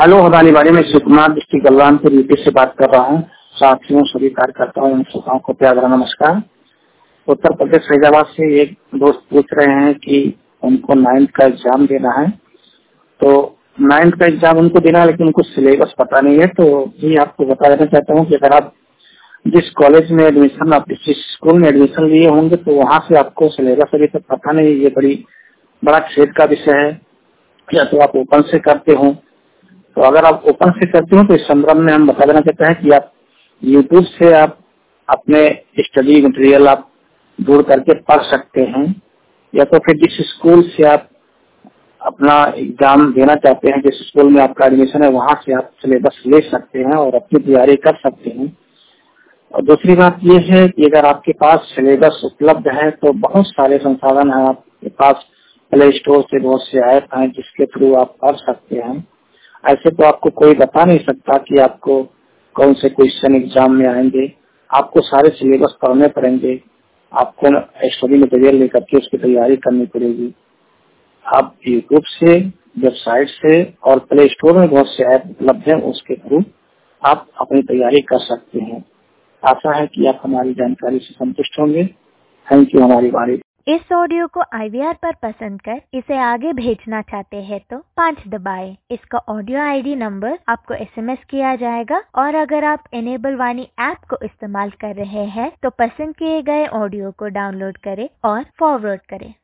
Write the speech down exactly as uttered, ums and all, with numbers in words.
Hello, हमारी बारे में शिव कुमार डिस्ट्रिक्ट बलरामपुर यूपी से बात कर रहा हूँ। साथियों, सभी कार्यकर्ताओं एवं श्रोताओं को प्यार भरा नमस्कार। उत्तर प्रदेश फैजाबाद से एक दोस्त पूछ रहे हैं कि उनको नाइन्थ का एग्जाम देना है, तो नाइन्थ का एग्जाम उनको देना है लेकिन उनको सिलेबस पता नहीं है। तो ये आपको बता देना चाहता हूँ कि अगर आप जिस कॉलेज में एडमिशन, आप जिस स्कूल में एडमिशन लिए होंगे तो वहाँ से आपको सिलेबस अभी तक पता नहीं है। ये बड़ी बड़ा खेद का विषय है। या तो आप ओपन से करते हो, तो अगर आप ओपन से करते हो तो इस संदर्भ में हम बता देना चाहते हैं कि आप यूट्यूब से आप अपने स्टडी मटेरियल आप जोड़ करके पढ़ सकते हैं, या तो फिर जिस स्कूल से आप अपना एग्जाम देना चाहते हैं, जिस स्कूल में आपका एडमिशन है, वहाँ से आप सिलेबस ले सकते हैं और अपनी तैयारी कर सकते हैं। और दूसरी बात ये है कि अगर आपके पास सिलेबस उपलब्ध है तो बहुत सारे संसाधन हैं आपके पास। प्ले स्टोर से बहुत से ऐप हैं जिसके थ्रू आप पढ़ सकते हैं। ऐसे तो आपको कोई बता नहीं सकता कि आपको कौन से क्वेश्चन एग्जाम में आएंगे। आपको सारे सिलेबस पढ़ने पड़ेंगे, आपको स्टडी मटेरियल लेकर के उसकी तैयारी करनी पड़ेगी। आप यूट्यूब से, वेबसाइट से और प्ले स्टोर में बहुत से ऐप उपलब्ध हैं, उसके थ्रू आप अपनी तैयारी कर सकते हैं। आशा है कि आप हमारी जानकारी से संतुष्ट होंगे। Thank you. हमारी बारी। इस ऑडियो को आई वी आर पर पसंद कर इसे आगे भेजना चाहते हैं तो पाँच दबाएं। इसका ऑडियो आई डी नंबर आपको एस एम एस किया जाएगा, और अगर आप इनेबल वाणी ऐप को इस्तेमाल कर रहे हैं तो पसंद किए गए ऑडियो को डाउनलोड करें और फॉरवर्ड करें।